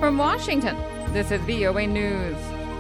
From Washington, this is VOA News.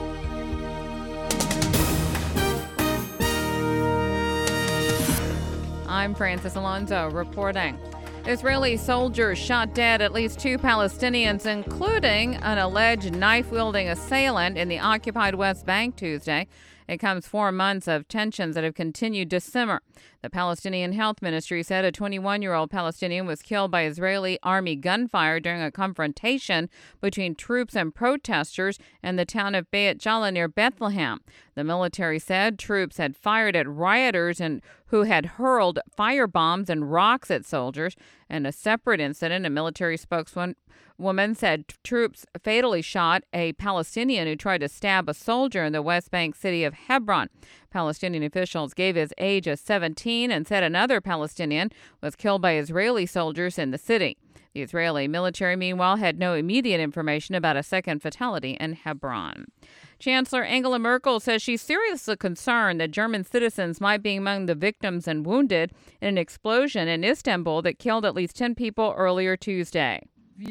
I'm Francis Alonso reporting. Israeli soldiers shot dead at least 2 Palestinians, including an alleged knife-wielding assailant in the occupied West Bank Tuesday. It comes 4 months of tensions that have continued to simmer. The Palestinian Health Ministry said a 21-year-old Palestinian was killed by Israeli army gunfire during a confrontation between troops and protesters in the town of Beit Jala near Bethlehem. The military said troops had fired at rioters and who had hurled fire bombs and rocks at soldiers. In a separate incident, a military spokeswoman said troops fatally shot a Palestinian who tried to stab a soldier in the West Bank city of Hebron. Palestinian officials gave his age as 17 and said another Palestinian was killed by Israeli soldiers in the city. The Israeli military, meanwhile, had no immediate information about a second fatality in Hebron. Chancellor Angela Merkel says she's seriously concerned that German citizens might be among the victims and wounded in an explosion in Istanbul that killed at least 10 people earlier Tuesday.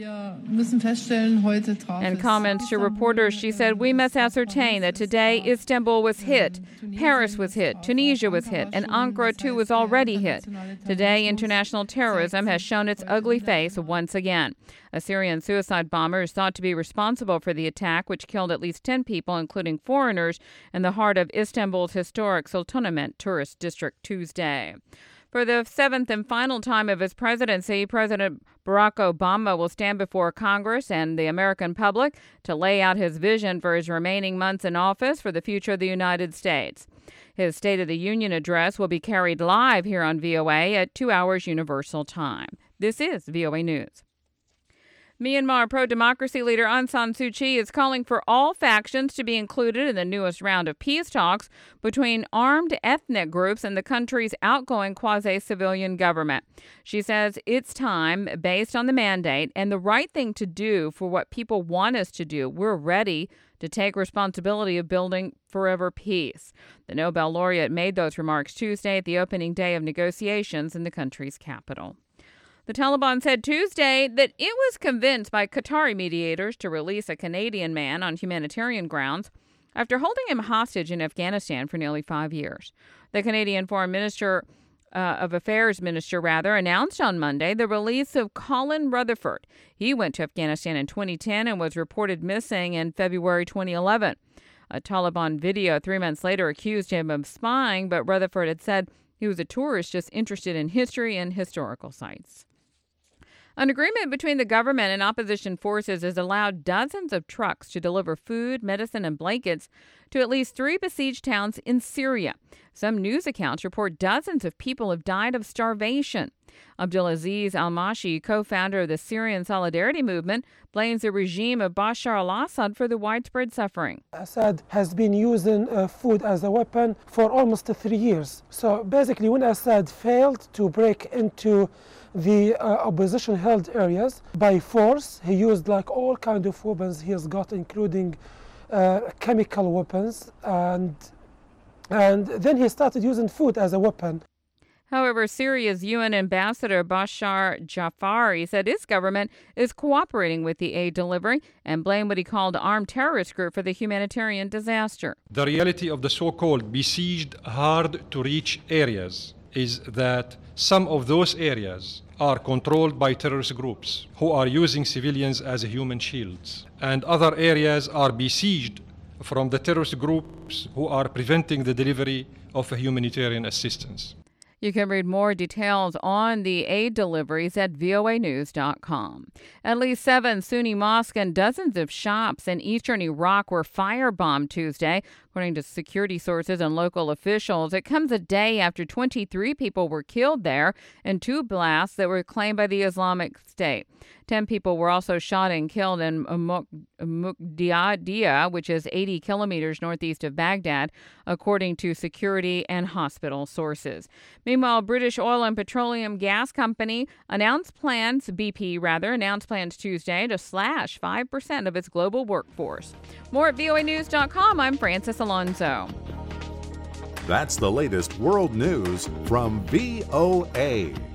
In comments to reporters, she said, "We must ascertain that today Istanbul was hit, Paris was hit, Tunisia was hit, and Ankara too was already hit. Today, international terrorism has shown its ugly face once again." A Syrian suicide bomber is thought to be responsible for the attack, which killed at least 10 people, including foreigners, in the heart of Istanbul's historic Sultanahmet tourist district Tuesday. For the 7th and final time of his presidency, President Barack Obama will stand before Congress and the American public to lay out his vision for his remaining months in office for the future of the United States. His State of the Union address will be carried live here on VOA at 2 hours Universal Time. This is VOA News. Myanmar pro-democracy leader Aung San Suu Kyi is calling for all factions to be included in the newest round of peace talks between armed ethnic groups and the country's outgoing quasi-civilian government. She says it's time, based on the mandate, and the right thing to do for what people want us to do. We're ready to take responsibility of building forever peace. The Nobel laureate made those remarks Tuesday at the opening day of negotiations in the country's capital. The Taliban said Tuesday that it was convinced by Qatari mediators to release a Canadian man on humanitarian grounds after holding him hostage in Afghanistan for nearly 5 years. The Canadian Foreign Affairs Minister announced on Monday the release of Colin Rutherford. He went to Afghanistan in 2010 and was reported missing in February 2011. A Taliban video 3 months later accused him of spying, but Rutherford had said he was a tourist just interested in history and historical sites. An agreement between the government and opposition forces has allowed dozens of trucks to deliver food, medicine, and blankets to at least 3 besieged towns in Syria. Some news accounts report dozens of people have died of starvation. Abdulaziz al-Mashi, co-founder of the Syrian Solidarity Movement, blames the regime of Bashar al-Assad for the widespread suffering. Assad has been using food as a weapon for almost 3 years. So basically, when Assad failed to break into the opposition-held areas by force, he used all kinds of weapons he has got, including chemical weapons, and then he started using food as a weapon. However, Syria's UN ambassador Bashar Jafari said his government is cooperating with the aid delivery and blamed what he called an armed terrorist group for the humanitarian disaster. The reality of the so-called besieged hard-to-reach areas is that some of those areas are controlled by terrorist groups who are using civilians as human shields, and other areas are besieged from the terrorist groups who are preventing the delivery of humanitarian assistance. You can read more details on the aid deliveries at voanews.com. At least 7 Sunni mosques and dozens of shops in eastern Iraq were firebombed Tuesday, according to security sources and local officials. It comes a day after 23 people were killed there in 2 blasts that were claimed by the Islamic State. 10 people were also shot and killed in Muqdiyah, which is 80 kilometers northeast of Baghdad, according to security and hospital sources. Meanwhile, British Oil and Petroleum Gas Company BP announced plans Tuesday to slash 5% of its global workforce. More at voanews.com. I'm Francis Alonso. That's the latest world news from VOA.